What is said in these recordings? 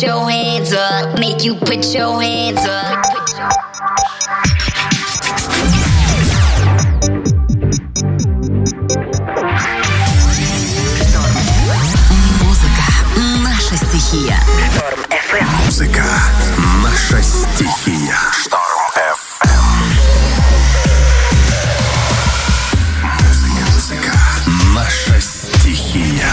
your hands up, make you put your hands up. Музыка — наша стихия. Шторм FM. Музыка — наша стихия. Шторм FM. Музыка — наша стихия.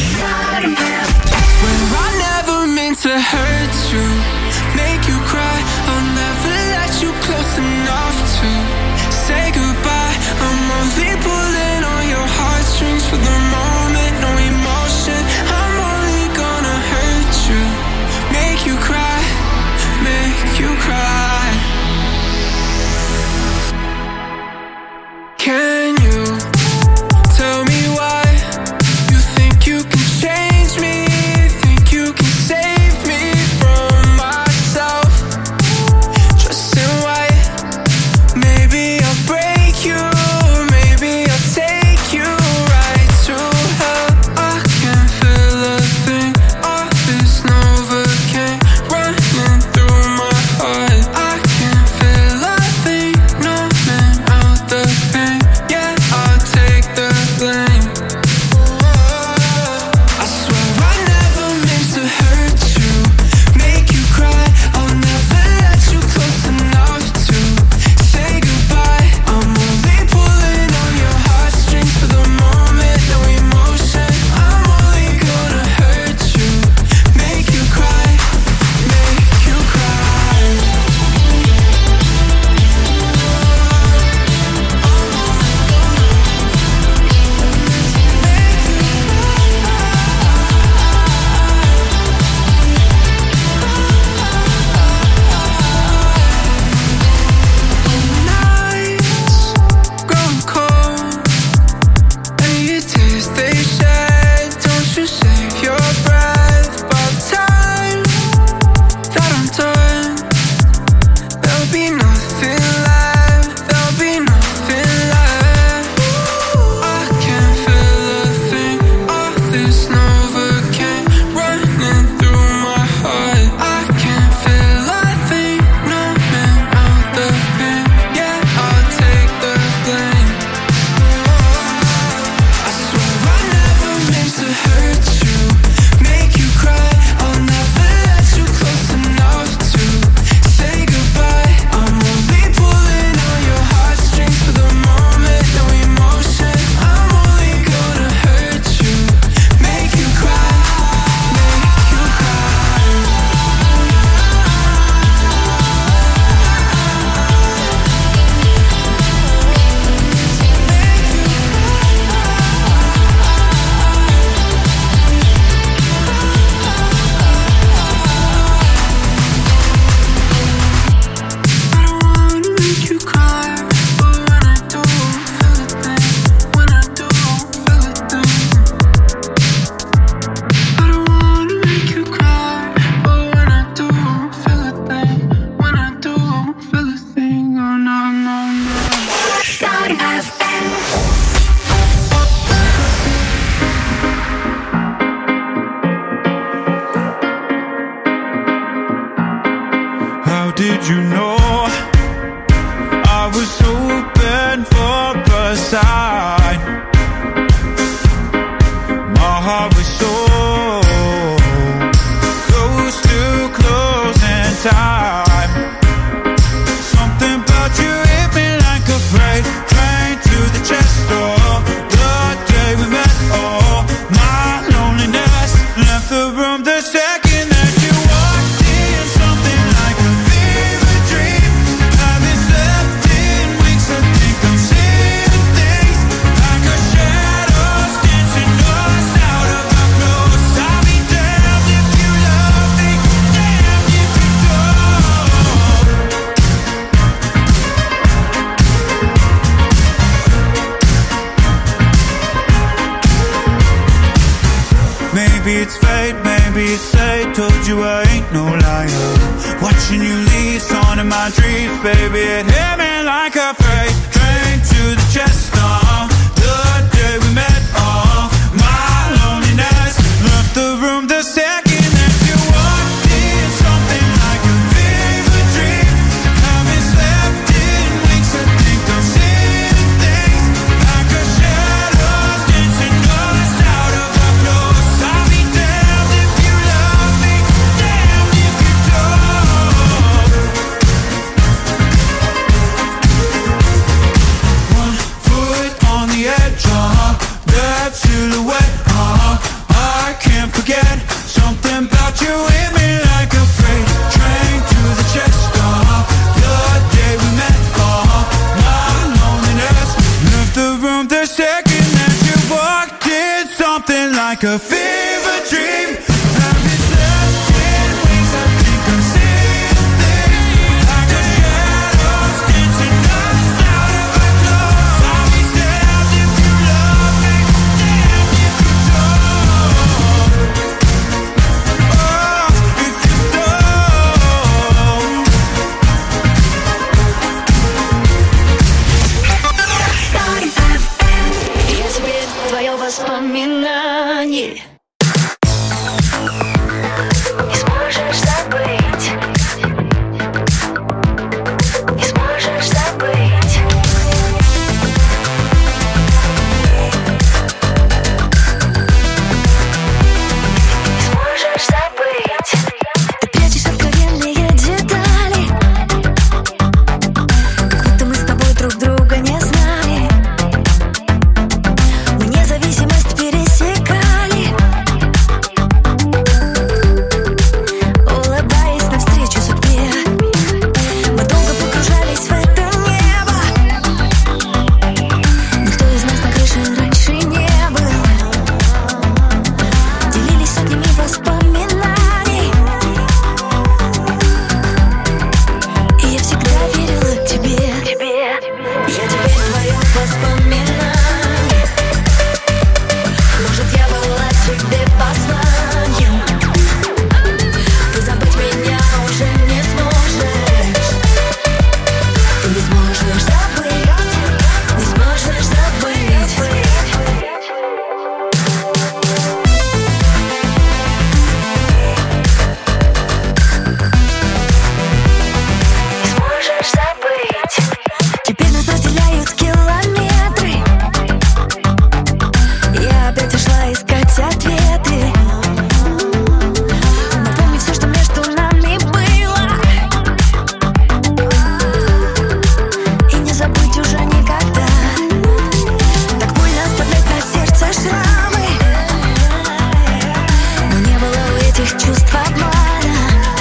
Well, I never meant to hurt you, make you cry. I'll never let you close enough to say goodbye. I'm only pulling on your heartstrings for the moment, no emotion. I'm only gonna hurt you, make you cry, make you cry. Can you tell me why you think you can change me? Think you can save me from myself? Dressed in white, maybe I'll break you, maybe I'll take you right to hell. I can't feel a thing, all this Novocaine running through my heart. I can't feel a thing, numbing out the pain. Yeah, I'll take the blame. I swear I never meant to hurt you, make you cry. I'll never let you close enough to say goodbye. I'm only pulling on your heartstrings for the moment, no emotion. I'm only gonna hurt you, make you cry, make you cry. Nights grow cold and your tears they shed. Don't you save your breath. By the time that I'm done, there'll be nothing left. There'll be nothing left. I can't feel a thing. All this Novocaine running through my heart. I can't feel a thing. Numbing out the pain. Yeah, I'll take the blame. I swear I never meant to hurt you, make you cry. I'll never let you close enough to say goodbye. I'm only pulling on your heartstrings for the moment, no emotion. I'm only gonna hurt you, make you cry, make you cry. I don't wanna make you cry, but when I do, feel a thing. When I do, feel a thing. I don't wanna make you cry, but when I do, feel a thing. When I do, feel a thing. Oh no, no, no. Shtorm FM. How did you know I was open for a sign? My heart was so close to closing time. Something about you hit me like a freight train to the chest door. The day we met, oh, my loneliness left the room the second that you walked in. Something like a fever dream. Haven't slept in weeks. I think I'm seeing things like a shadows dancing us out of our clothes. I'll be damned if you love me, damned if you don't. Maybe it's fate, maybe it's fate. Told you I ain't no liar. Watching you leave, on in my dreams, baby. It hit me like a freight train to the chest. The day we met, my loneliness left the room the second that you walked in. like a fever dream. I've been searching wings, I think I'm seeing things like the shadows dancing outside of our doors. I'll be damned if you love me, damned if you don't. Oh, if you don't. Я теперь твое воспоминание. Не сможешь забыть. Не сможешь забыть. Не сможешь забыть. Ты прячешь откровенные детали, как будто мы с тобой друг друга не знали. Мы независимость пересекали, улыбаясь навстречу судьбе. Мы долго погружались в это небо. Никто из нас на крыше раньше не был. Делились сотнями воспоминаний, и я всегда верила тебе. Я теперь твое воспоминание. Может, я была тебе посланием. Ты забыть меня уже не сможешь. Ты не сможешь забыть. Не сможешь забыть. Не сможешь забыть. Теперь нас разделяют километры. Я опять ушла искать ответы. Напомни все, что между нами было, и не забыть уже никогда. Так больно оставлять на сердце шрамы, но не было у этих чувств обмана.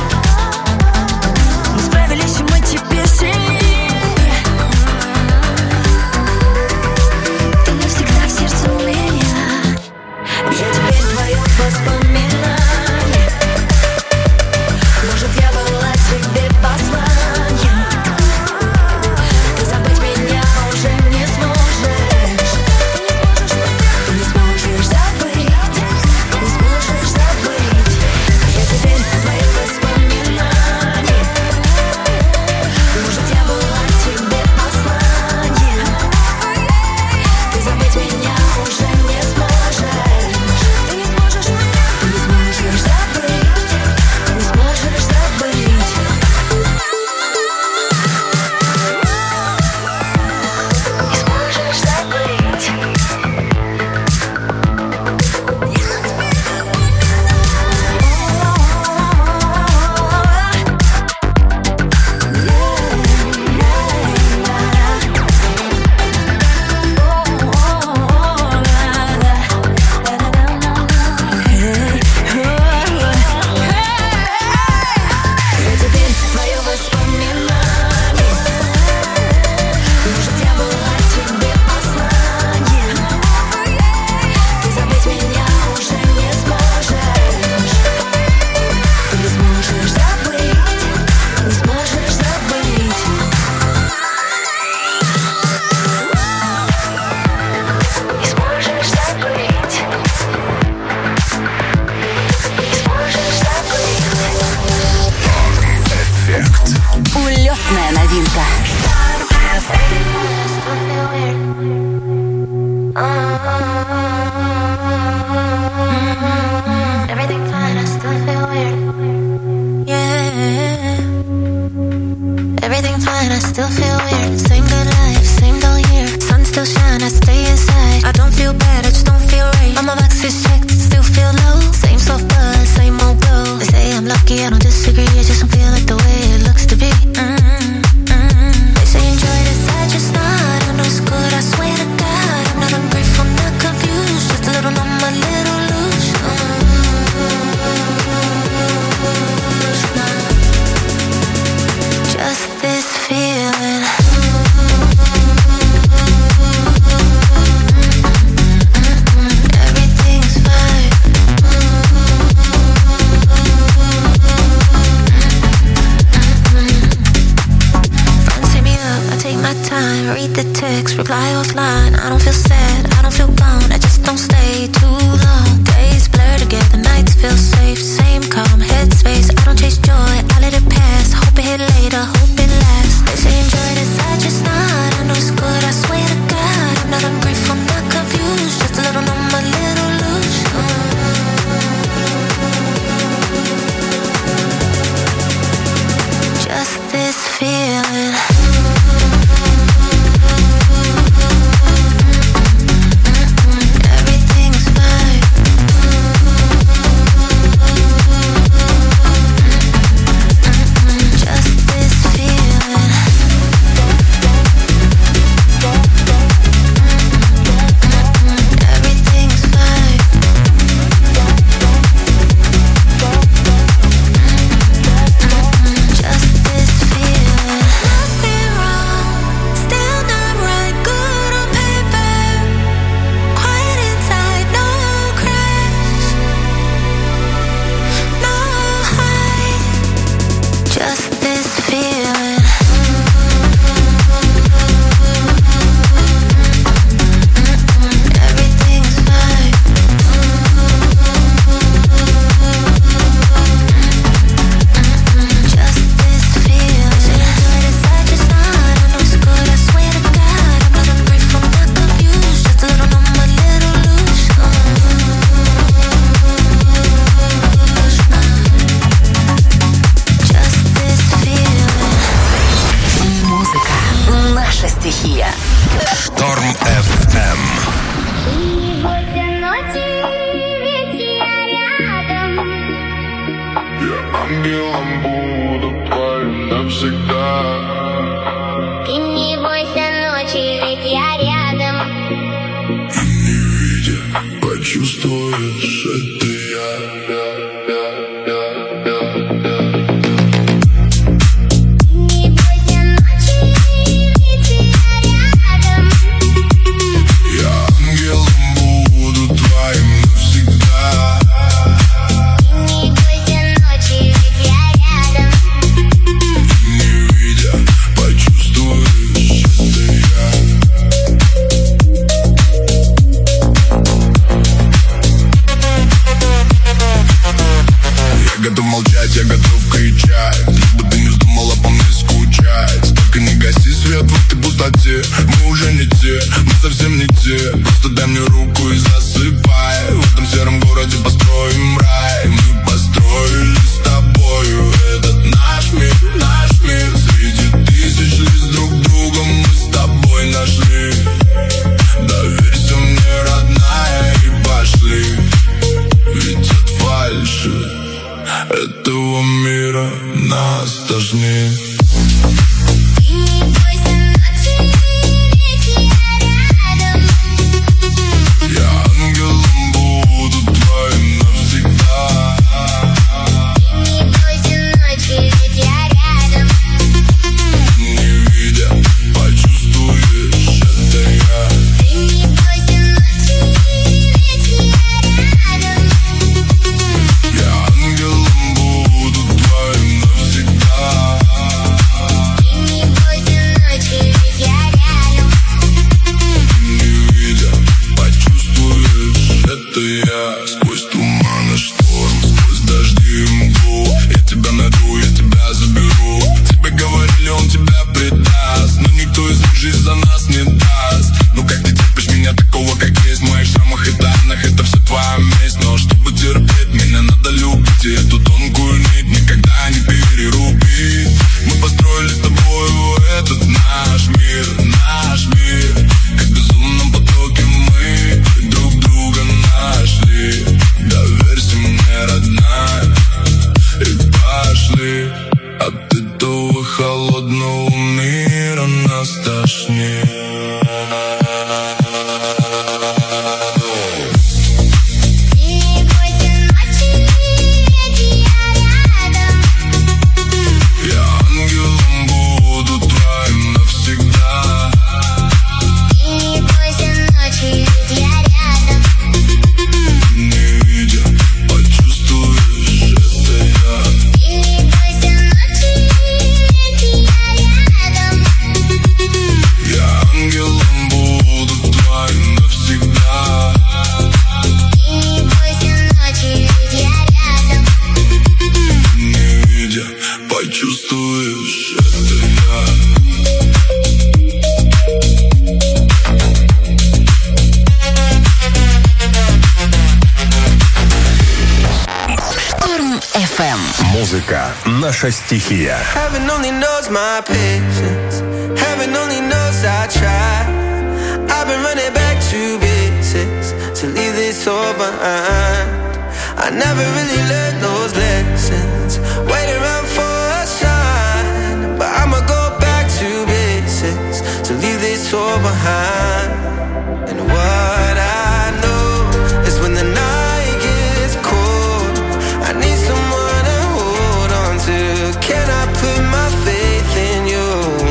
Мы справились, и мы теперь сильнее. Ты навсегда в сердце у меня. Я теперь твое воспоминание. Может, я была тебе посланием. Ты забыть меня уже не сможешь. Ты не сможешь забыть. Не сможешь забыть. Я теперь твое воспоминание. Может, я была тебе посланием. Ты забыть меня уже не сможешь. Ты не сможешь забыть. Не сможешь забыть. Не сможешь забыть. Я теперь твое воспоминание. Может, я была тебе посланием. Ты забыть меня уже не сможешь. Ты не сможешь забыть. Не сможешь забыть. Не сможешь забыть. Не сможешь забыть. Эффект. Улетная новинка. Everything fine, I still feel weird. Yeah. Everything fine, I still feel weird. Same good life, same dull year. Sun still shine, I stay inside. I don't feel bad, I just don't feel right. All my boxes checked, still feel low. Same soft buzz, same old glow. They say I'm lucky, I don't disagree. I just don't feel like the way it looks to be. совсем не те. Просто дай мне руку и засыпай. В этом сером городе построим рай. Мы построили с тобою этот наш мир. Среди тысяч лиц друг друга мы с тобой нашли. Доверься мне, родная, и пошли. Ведь от фальши этого мира нас тошнит. Наша стихия. Heaven only knows my patience. Heaven only knows I try. I've been running back to basics to leave this all behind. I never really learned those lessons. Wait around for a sign, but I'ma go back to basics to leave this all behind. And what I know is when the night gets cold, I need someone to hold on to. Can I put my faith in you?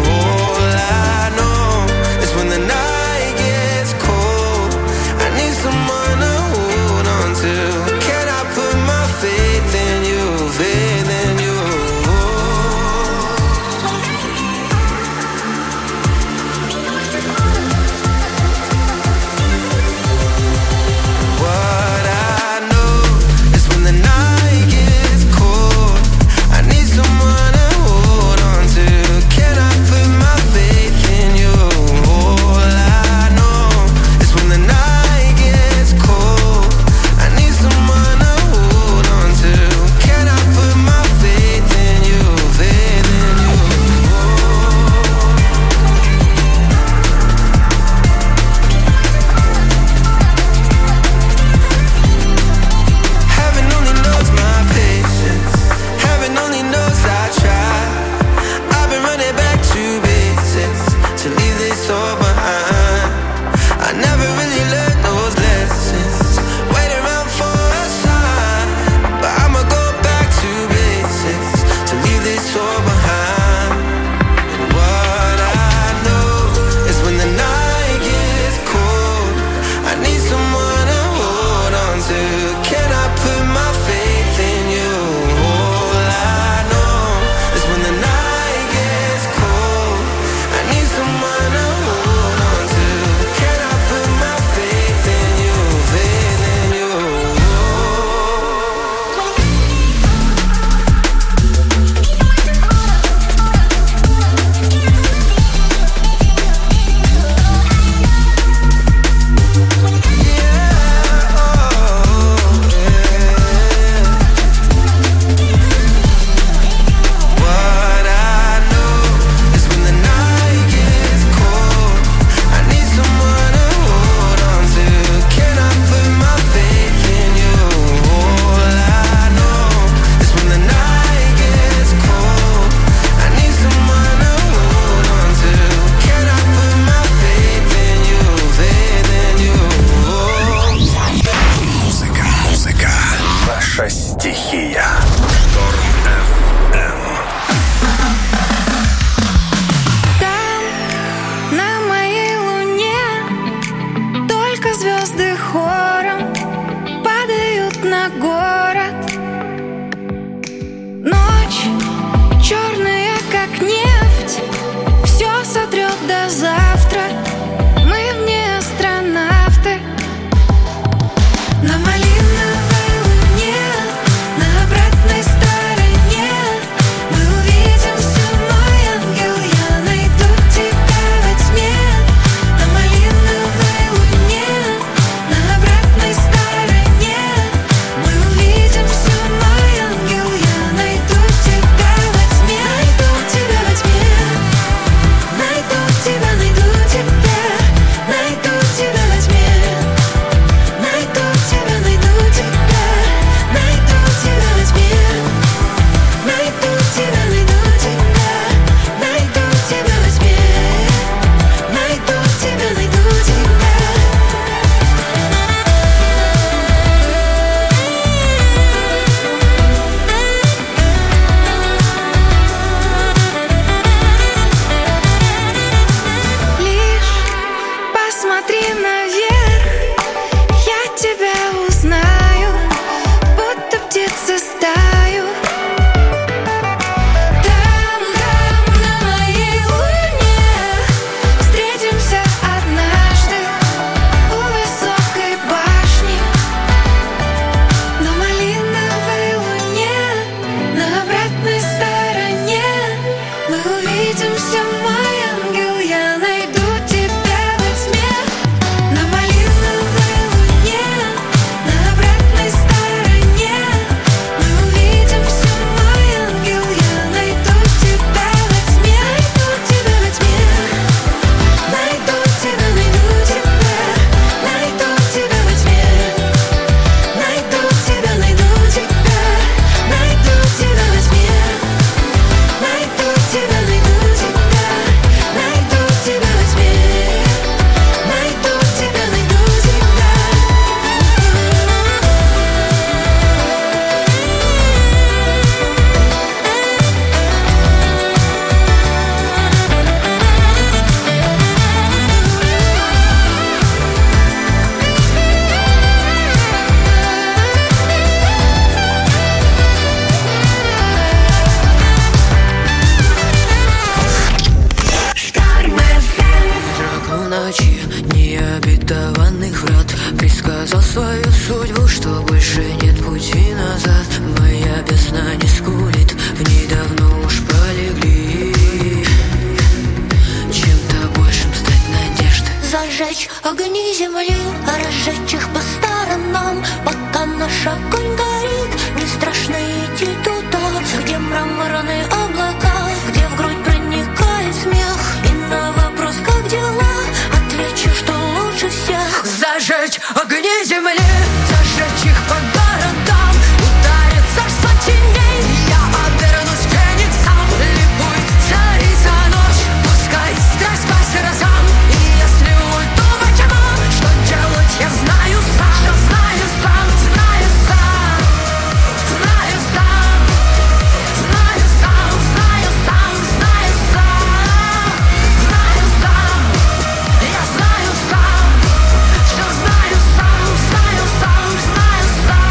All I know is when the night gets cold, I need someone to hold on to. Can I put my faith in you? взглянуть на город. Ночь черная, как нефть, все сотрет до завтра. Мы вне астронавты. На малиновой луне, на обратной стороне мы увидимся, мой ангел, я найду тебя во тьме. На малиновой луне, на обратной стороне мы увидимся, мой ангел, я найду тебя во тьме. Найду тебя во тьме. Найду тебя, найду тебя. Найду тебя во тьме. Найду тебя, найду тебя. Найду тебя во тьме. Найду тебя, найду тебя. Найду тебя во тьме. Найду тебя, найду тебя. Лишь посмотри наверх, я тебя узнаю, будто птицы стаю. Там, на моей луне встретимся однажды у высокой башни. На малиновой луне, на обратной стороне мы увидимся, мой ангел, я найду тебя во тьме. На малиновой луне, на обратной стороне мы увидимся, мой ангел, я найду тебя во тьме. Найду тебя во тьме. Найду тебя, найду тебя. Найду тебя во тьме. Найду тебя, найду тебя. Найду тебя во тьме. Найду тебя, найду тебя. Найду тебя во тьме. Найду тебя, найду тебя. Призрак в ночи необетованных врат предсказал свою судьбу, что больше нет пути назад. Моя бездна не скулит, в ней давно уж пролегли. Чем-то большим стать надежды. Зажечь огни земли, разжечь их по сторонам. Пока наш огонь горит, не страшно идти туда, где мраморные облака, где в грудь проникает смех. И на вопрос, как дела, отвечу, что лучше всех. Зажечь огни земли, зажечь их по городам. Ударит царство теней, я обернусь фениксом. Ликуй, царица ночь, пускай страсть по сердцам. И если уйду во тьму, что делать я знаю сам. Что знаю сам, знаю сам. Знаю сам, знаю сам, знаю сам, знаю сам. Знаю сам, я знаю сам. Что знаю сам, знаю сам, знаю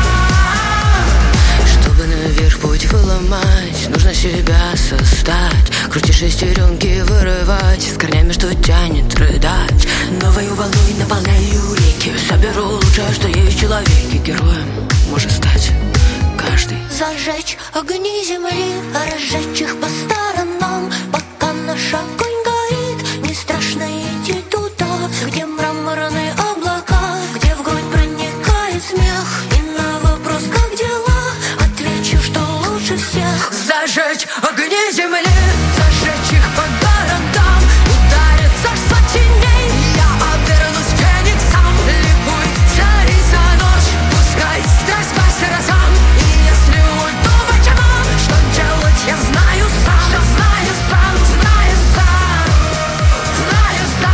сам. Чтобы наверх путь выломать, нужно себя создать. Крути шестеренки, вырывать, с корнями, что тянет, рыдать. Новою волной наполняю реки, соберу лучшее, что есть в человеке. Героем может стать каждый. Зажечь огни земли, разжечь их по сторонам. Пока наш огонь горит, не страшно идти туда, где мраморные облака, где в грудь проникает смех. И на вопрос, как дела, отвечу, что лучше всех. Зажечь огни земли, зажечь их по городам. Ударит царство теней, я обернусь фениксом. Ликуй, царица ночь, пускай страсть по сердцам. И если уйду во тьму, что делать я знаю сам. Что знаю сам, знаю сам. Знаю сам.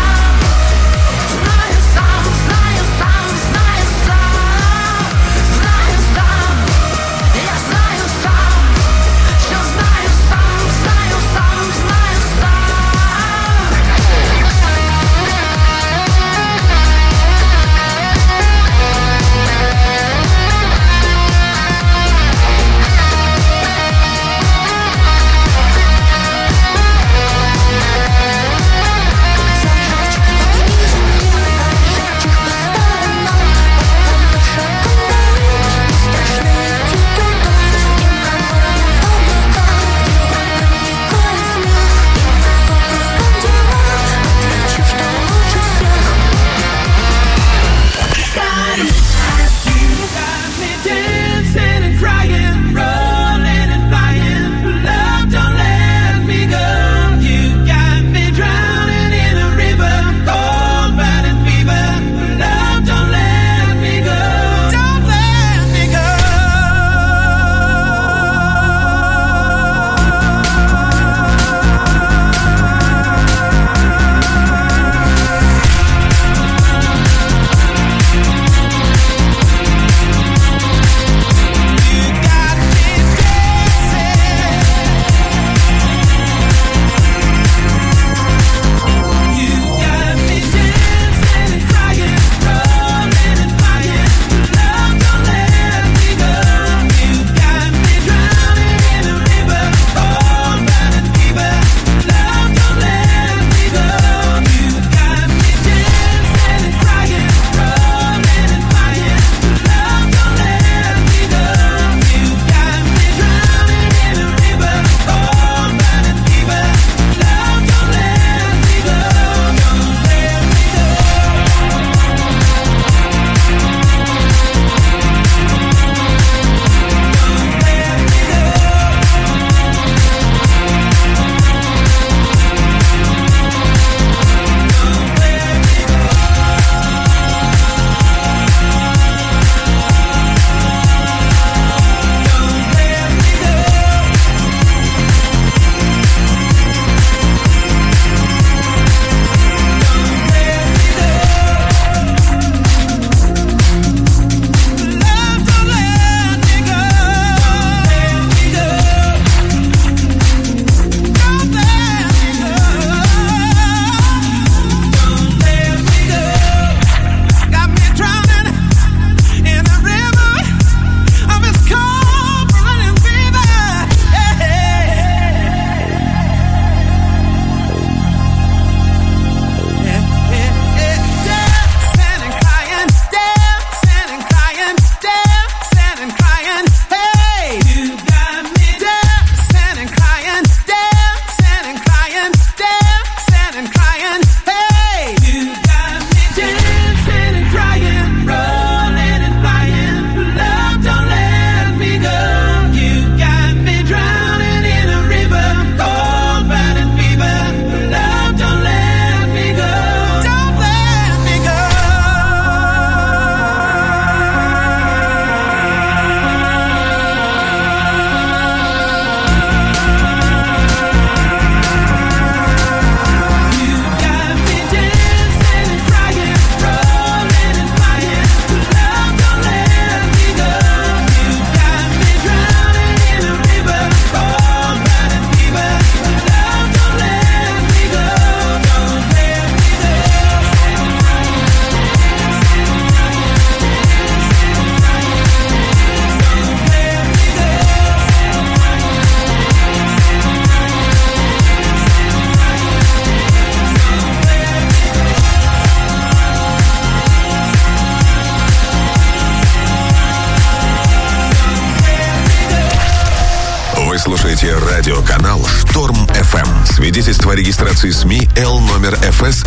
Вы слушаете радиоканал «Шторм FM». Свидетельство о регистрации СМИ Л номер ФС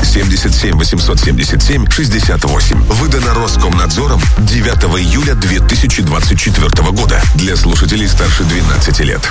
77877-68. Выдано Роскомнадзором 9 июля 2024 года. Для слушателей старше 12 лет.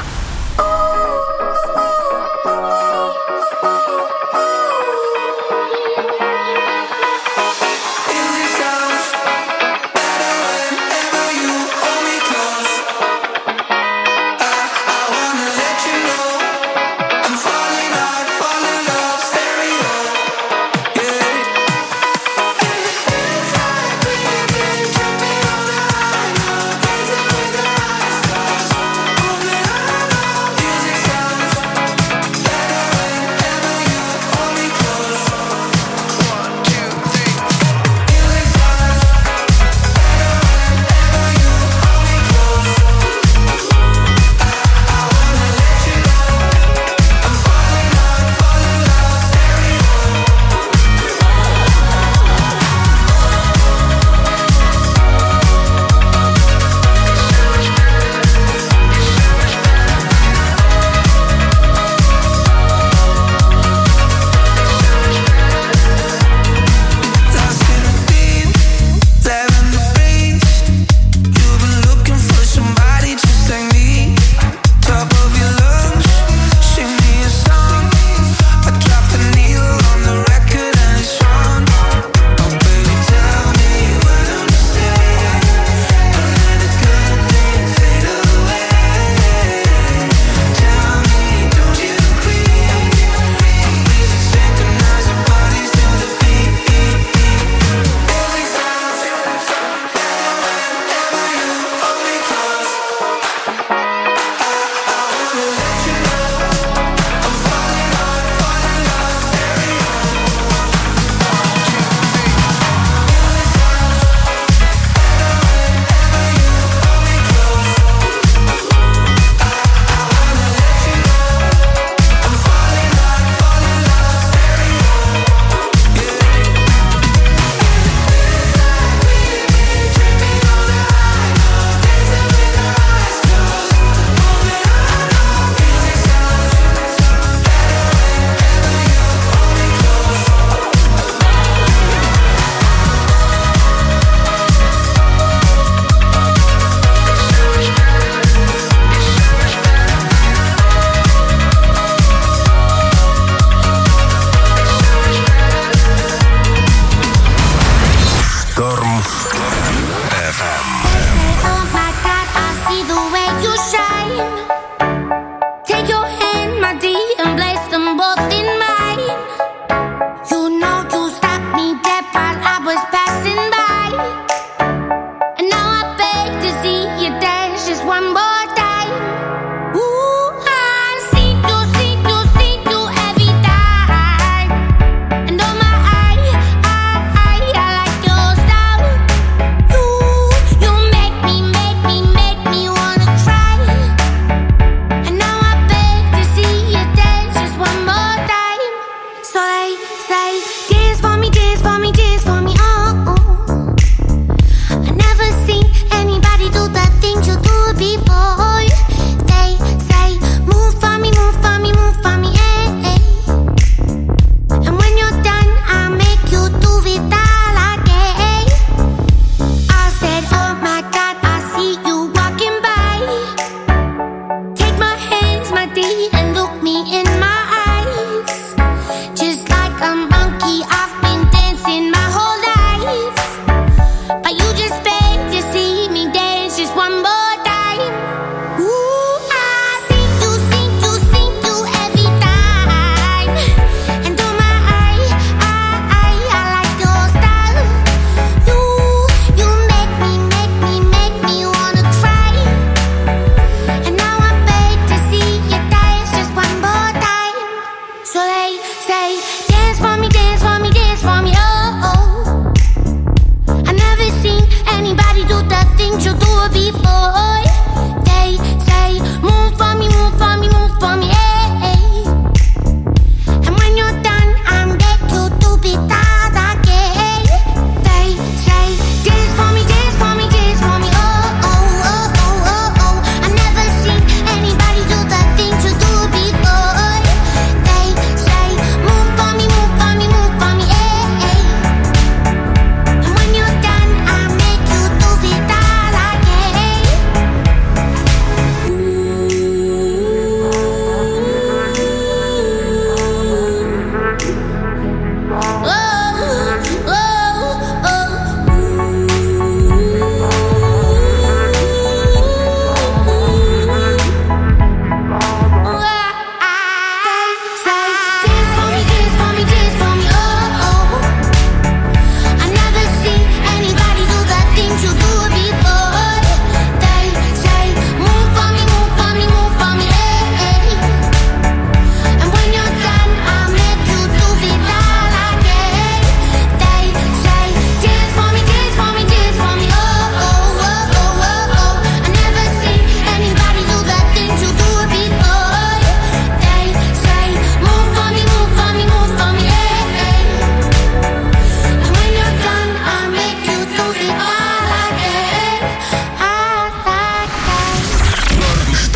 Before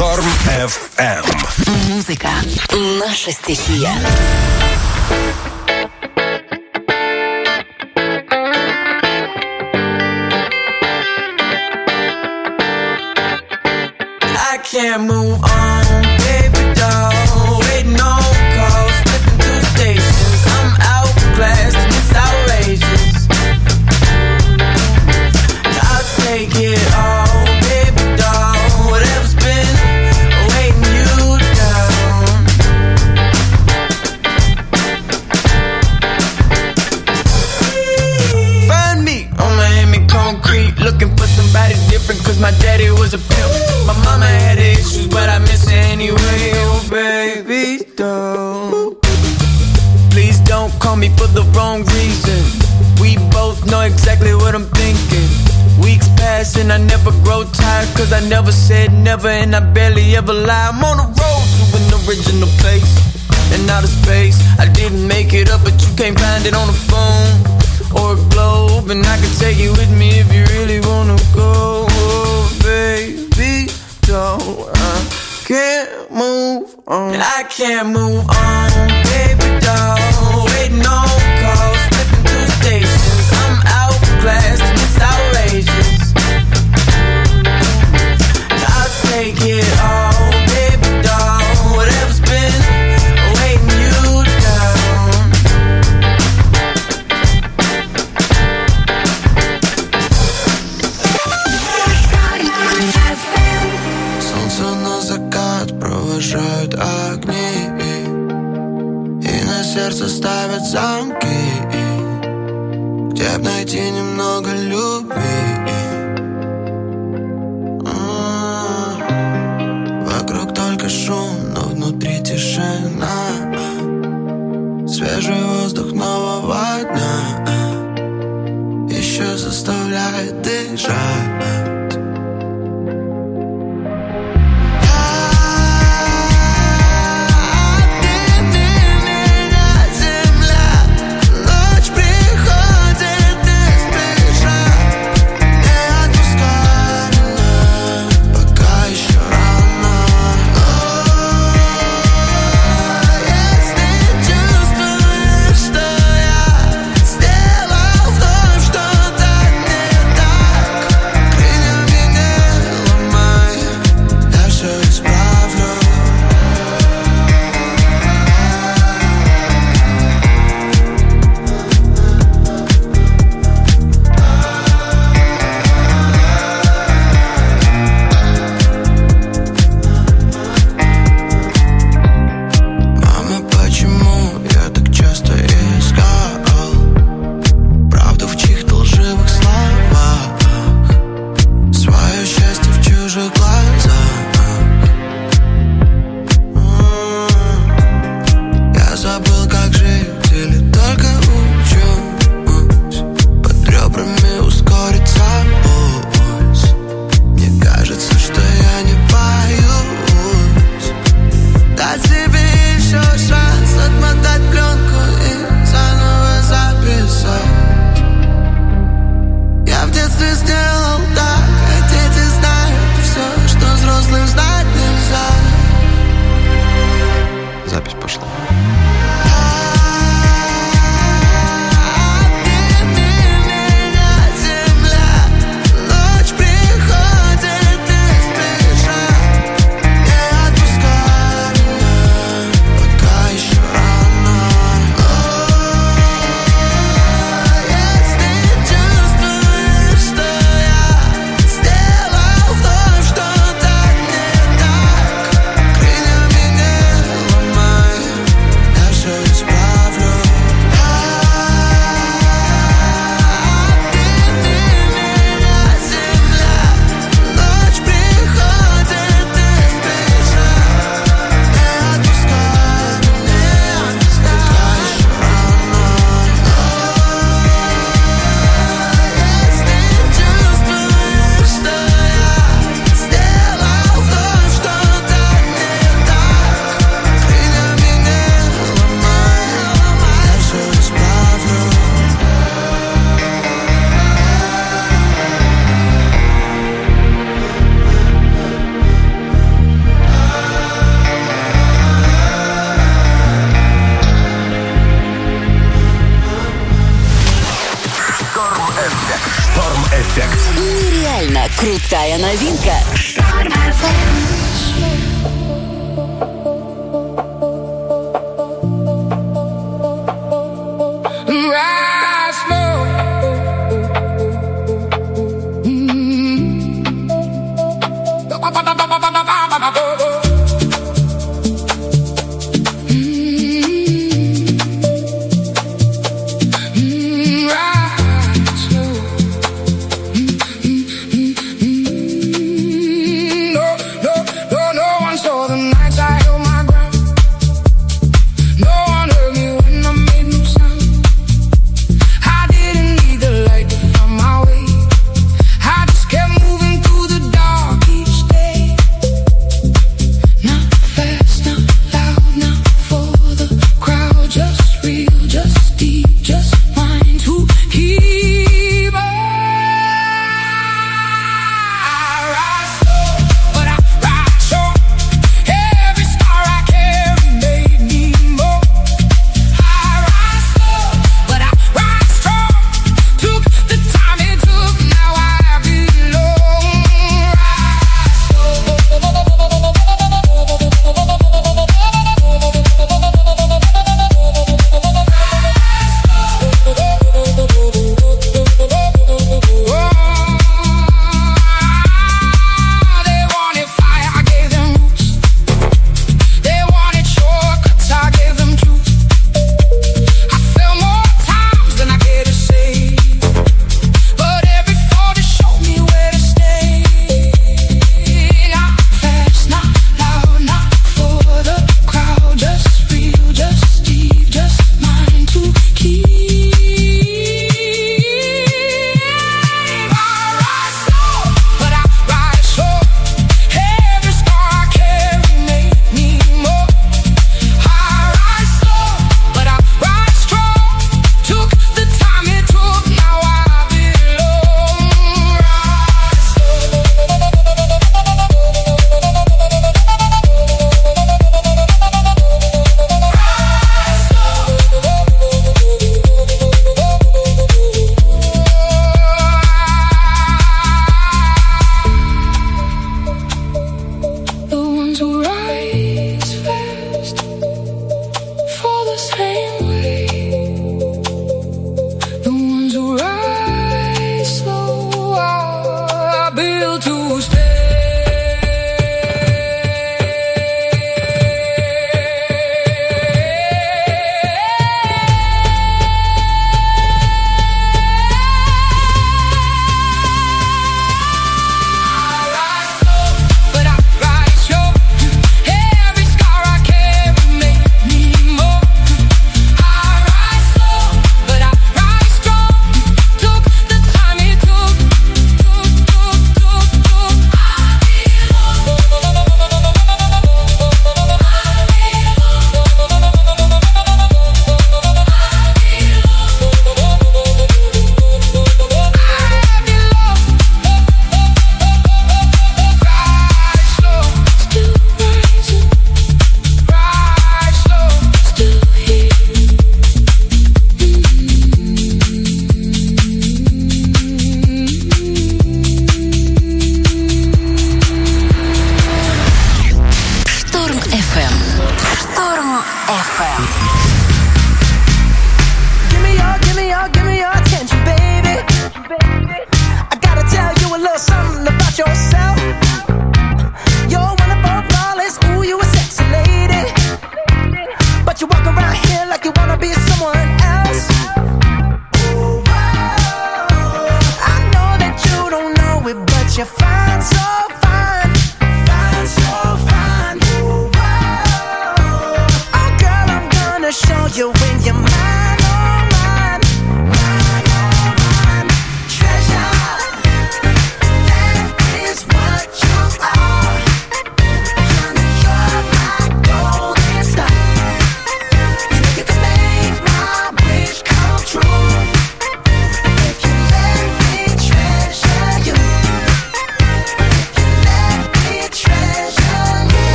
Storm FM. Музыка — наша стихия. I can't move on, baby doll. Waiting on calls, flipping through stations. I'm outclassed and it's outrageous. I'll take it all, baby doll. Whatever's been weighing you down. Find me on Miami concrete, looking for somebody different, cause my daddy was a pimp. My mama had issues, but I miss her anyway. Oh, baby, don't. Please don't call me for the wrong reason. We both know exactly what I'm thinking. Weeks pass and I never grow tired, cause I never said never and I barely ever lie. I'm on the road to an original place in outer space. I didn't make it up, but you can't find it on the phone or a globe. And I can take you with me if you really wanna go. Oh, baby, don't. I can't move on. I can't move on, baby doll. Waiting on calls, flipping through stations. I'm outclassed and it's outrageous. I'll take it all, baby doll. Whatever's been weighing you down. Солнце на закат провожают огни, и на сердце ставят замки, где б найти немного любви. Вокруг только шум, но внутри тишина. Свежий воздух нового дня еще заставляет дышать. Сделал вновь что-то не так. Крутая новинка.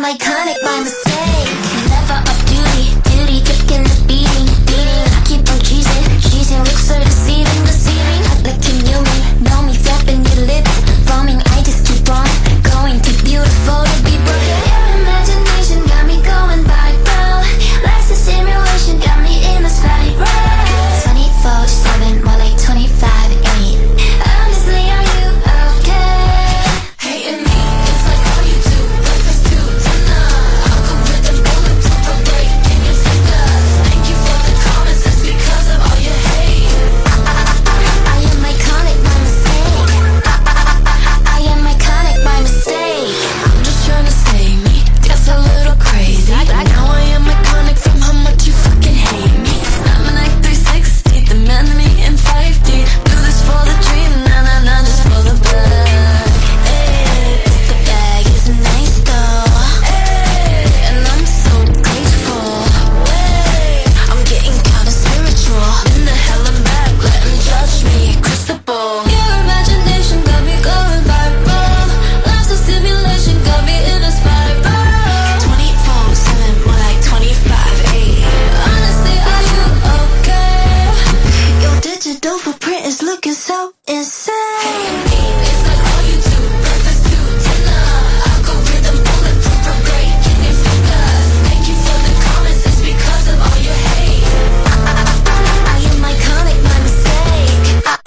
iconic by mistake. Never off duty, duty taking the beating, beating. I keep on cheesing, looks so deceiving, deceiving. Hot like a human, know me flapping your lips, foaming. I just keep on going, too beautiful to be broken. Your imagination got me going viral. Life's a simulation, got me in a spiral. 24/7, more like 25/8. Honestly, are you okay? Hating me, it's like all you do. Breakfast to dinner. Algorithm bulletproof or breaking your fingers. Thank you for the comments, it's because of all your hate. I am iconic by mistake. I am iconic by mistake. I'm just trying to save me. That's a little crazy. Now I am iconic from how much you fucking hate me. I'm an act 360, demand me in 5D. Do this for the dream, nah, just for the bag. Hey, the bag is nice though. Hey, and I'm so grateful. Hey, I'm getting kinda spiritual. In the hell I'm back, let 'em judge me. Crystal ball. Your imagination got me going viral. Life's a simulation, got me in a spiral. 24/7, more like 25/8. Honestly, are you okay? Your digital footprint is looking so insane. Hey, it's like all you do. Breakfast to dinner. Algorithm bulletproof or breaking your fingers. Thank you for the comments, it's because of all your hate. I am iconic by mistake.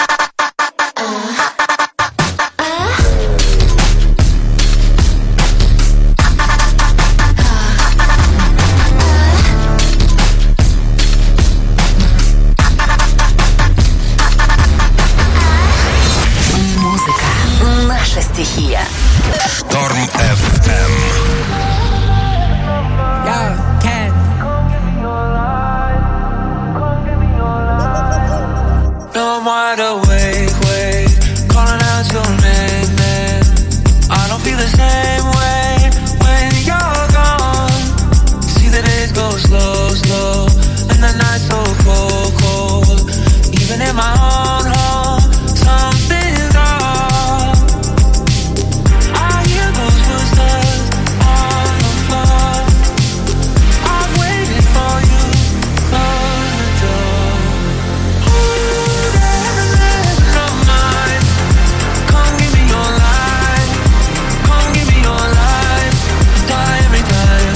Музыка — наша стихия. Шторм FM. No, I'm wide awake, calling out your name. I don't feel the same way when you're gone. See the days go slow, and the nights so cold. Even in my own home, something's off. I hear those footsteps on the floor. I've waited for you, close the door. Come give me your life. Come give me your life. Die every time.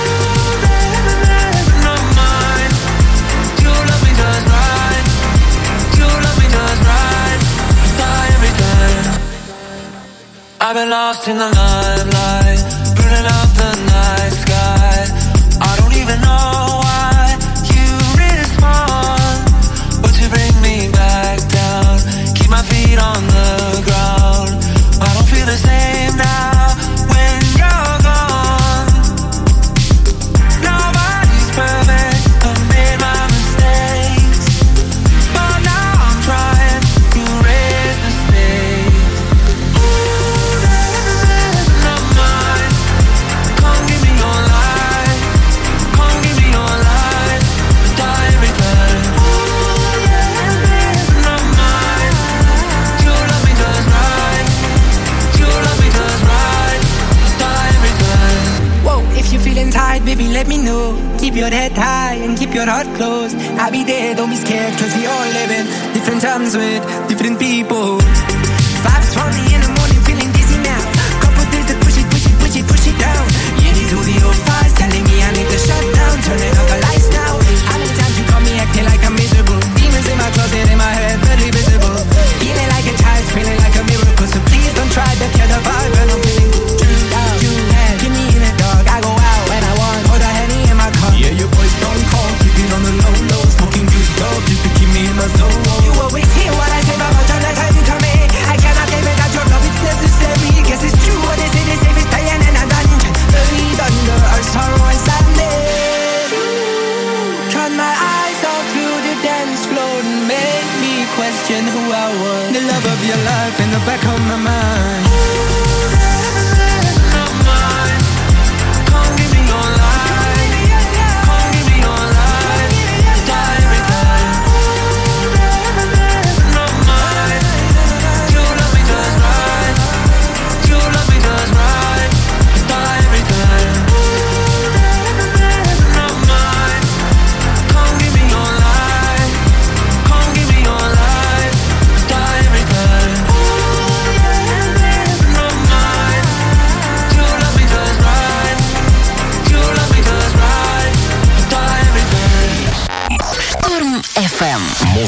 Not mine. You love me just right. You love me just right. Die every time. I've been lost in the limelight, burning up the night sky. I don't even know why you respond, but you bring me back down. Keep my feet on the ground. I don't feel the same now when you're gone. Nobody's perfect, I've made my mistakes, but now I'm trying to raise the stakes. Not mine. Come give me your life. Come give me your life. Die every time. Not mine. You love me just right. You love me just right. Die every time. Whoa, if you're feeling tired, baby, let me know. Keep your head high and keep your heart closed. I'll be there, don't be scared, cause we all living different times with different people. 5:20 in the morning, feeling dizzy now. Couple days to push it down. Yeah, these are the old files telling me I need to shut down. Turning up the lights now. How many times you call me acting like I'm miserable? Demons in my closet, in my head, barely visible. Feeling like a child, feeling like a miracle. So please don't try to kill the vibe when I'm feeling too down. Keep me in the dark, I go out when I want. Hold a Henny in my car. Yeah, your boys don't call, keep it on the low. Smoking good dope just to keep me in my zone. You always hear what I say about your last time coming.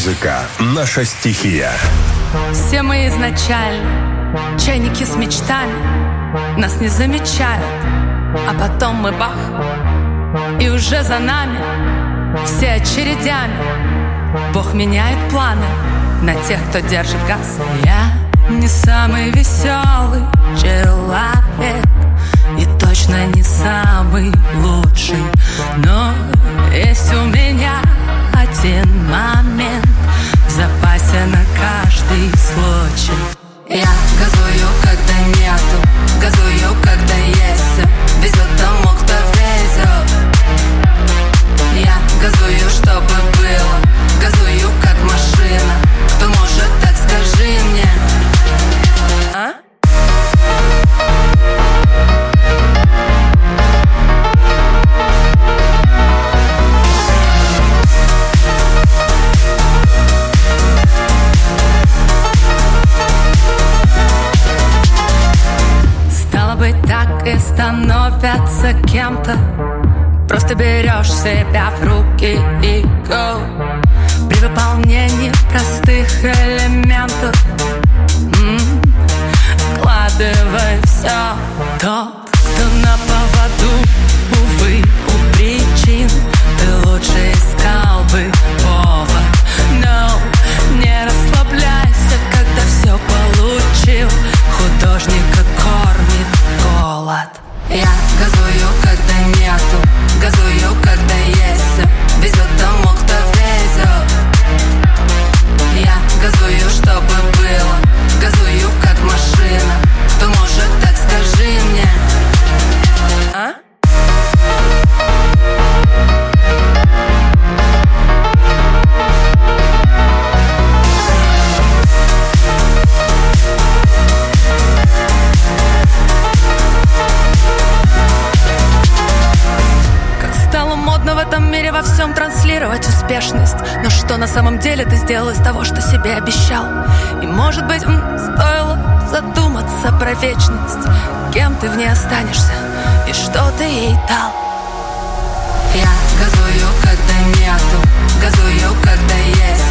Музыка – наша стихия. Все мы изначально чайники с мечтами. Нас не замечают, а потом мы бах, и уже за нами все очередями. Бог меняет планы на тех, кто держит газ. Я не самый веселый человек и точно не самый лучший, но есть у меня один момент в запасе на каждый случай. Я газую, когда нету, газую, когда есть. Везет тому, кто везет. Я газую, чтобы было, газую, как машина. Кто может, так скажи мне. А? Так и становятся кем-то. Просто берешь себя в руки и go. При выполнении простых элементов вкладывай все. Тот, кто на поводу, увы, у причин, ты лучше искал бы повод. Но не расслабляйся, когда все получил. Художника кормит голод. Я газую, когда нету, газую, когда есть. Везет тому, кто везет. Я газую, чтобы было, газую, как машина. Кто может, так скажи мне. А? В этом мире во всем транслировать успешность. Но что на самом деле ты сделал из того, что себе обещал? И может быть, стоило задуматься про вечность. Кем ты в ней останешься и что ты ей дал? Я газую, когда нету, газую, когда есть.